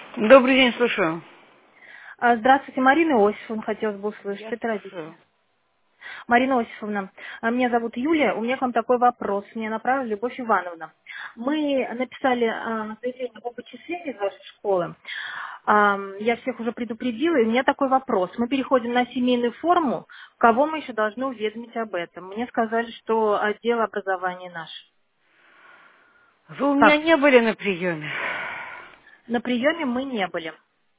Добрый день, слушаю. Здравствуйте, Марина Иосифовна, хотелось бы услышать. Я Это родители. слушаю. Марина Иосифовна, меня зовут Юлия, у меня к вам такой вопрос. Мне направила Любовь Ивановна. Мы написали заявление об отчислении из вашей школы. Я всех уже предупредила, и у меня такой вопрос. Мы переходим на семейную форму. Кого мы еще должны уведомить об этом? Мне сказали, что отдел образования наш. Вы у меня Как? не были на приеме. На приеме мы не были.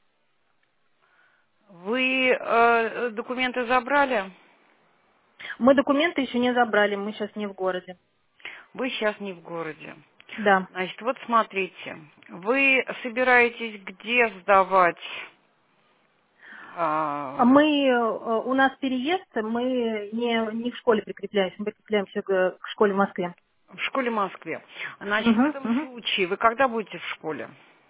Вы документы забрали? Мы документы еще не забрали, мы сейчас не в городе. Вы сейчас не в городе. Да. Значит, вот смотрите. Вы собираетесь где сдавать? а, У нас переезд, мы не в школе прикрепляемся, мы прикрепляемся к школе в Москве. в школе в Москве. Значит, в Мгм, этом мгм. случае вы когда будете в школе?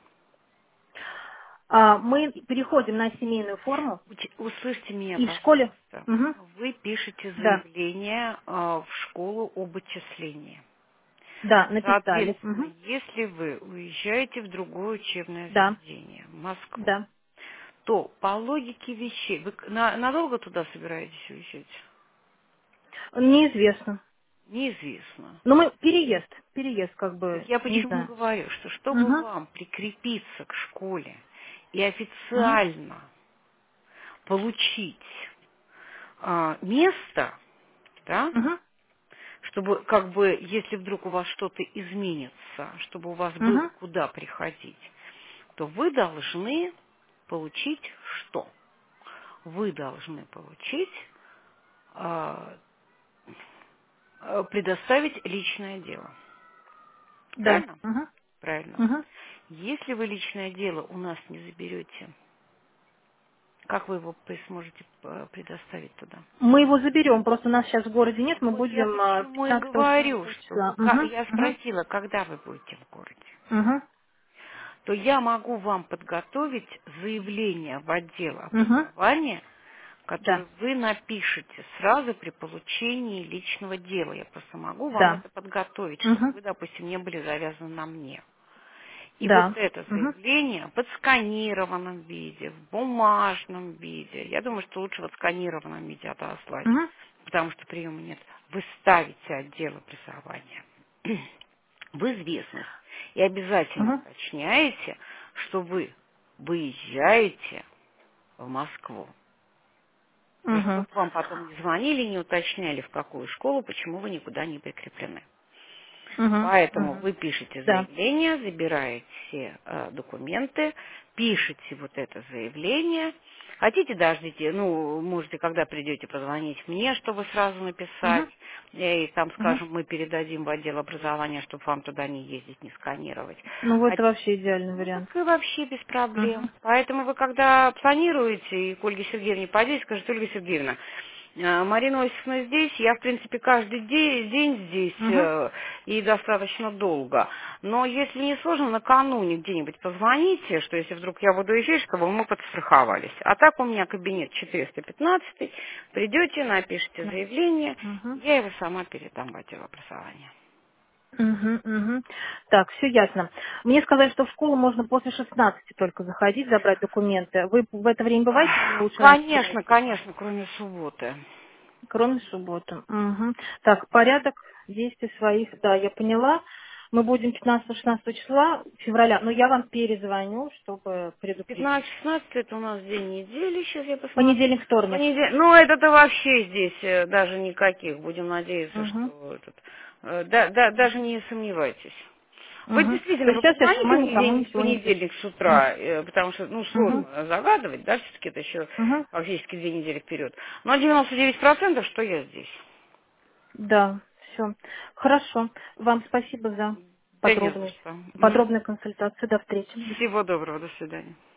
Мы переходим на семейную форму, Услышьте меня, и в школе, пожалуйста. мгм, Вы пишете да, заявление в школу об отчислении. да, написали, Соответственно, мгм, если вы уезжаете в другое учебное да, заведение, в Москву, да. то по логике вещей, вы надолго туда собираетесь уезжать? Неизвестно. Неизвестно. Но мы переезд как бы, Я не почему знаю. говорю, что чтобы Мгм, вам прикрепиться к школе и мгм, официально получить место, да, мгм, чтобы как бы, если вдруг у вас что-то изменится, чтобы у вас было мгм, куда приходить, то вы должны получить что? Вы должны получить, а, предоставить личное дело. да, Правильно? мгм, Правильно. мгм. Если вы личное дело у нас не заберете, как вы его сможете предоставить туда? Мы его заберем, просто нас сейчас в городе нет, мы Вот я будем почему и говорю, 15-16 что числа. Мгм, я мгм, спросила, когда вы будете в городе. мгм, То я могу вам подготовить заявление в отдел мгм. образования, Да, которое вы напишете сразу при получении личного дела. Я просто могу вам да. это подготовить, чтобы Мгм. вы, допустим, не были завязаны на мне. И вот Да. это Мгм. заявление в отсканированном виде, в бумажном виде, я думаю, что лучше в отсканированном виде отослать, Мгм. потому что приема нет. Вы ставите отдел образования в известность и обязательно Мгм. уточняете, что вы выезжаете в Москву. Чтобы Мгм. вам потом не звонили, не уточняли, в какую школу, почему вы никуда не прикреплены. Мгм. Поэтому Мгм. вы пишете Да. заявление, забираете все документы, пишете вот это заявление. Хотите, дождите, ну, можете, когда придете, позвонить мне, чтобы сразу написать. Мгм. И там, Мгм. скажем, мы передадим в отдел образования, чтобы вам туда не ездить, не сканировать. Ну, А это вообще идеальный ну, так вариант. и вообще без Мгм. проблем. Поэтому вы, когда планируете, и к Ольге Сергеевне подойдете, скажите: Ольга Сергеевна, Марина Осиповна здесь, я, в принципе, каждый день здесь, Мгм. и достаточно долго. Но если не сложно, накануне где-нибудь позвоните, что если вдруг я буду езжать, чтобы мы подстраховались. А так у меня кабинет 415, придете, напишите заявление, Мгм. я его сама передам в отдел образования. Мгм. Мгм. Так, все ясно. Мне сказали, что в школу можно после 16 только заходить, забрать документы. Вы в это время бываете или лучше раньше Конечно, пригласите? конечно, кроме субботы. Кроме субботы. Мгм. Так, порядок действий своих, да, я поняла. Мы будем 15-16 числа февраля, но я вам перезвоню, чтобы предупредить. 15-16 это у нас день недели, сейчас я посмотрю. Понедельник, вторник. Ну, это-то вообще здесь даже никаких. Будем надеяться, Угу. что даже не сомневайтесь. Вы Угу. То действительно, есть вы сейчас я позвоните сама мне никому где-нибудь в ничего не пишу. понедельник с утра, потому что, ну, Угу. сложно загадывать, да, все-таки это еще Угу. фактически 2 недели вперед. Но 99%, что я здесь. Да, все. Хорошо. Вам спасибо за Да не за что. Мгм. подробную консультацию. До встречи. Всего доброго, до свидания.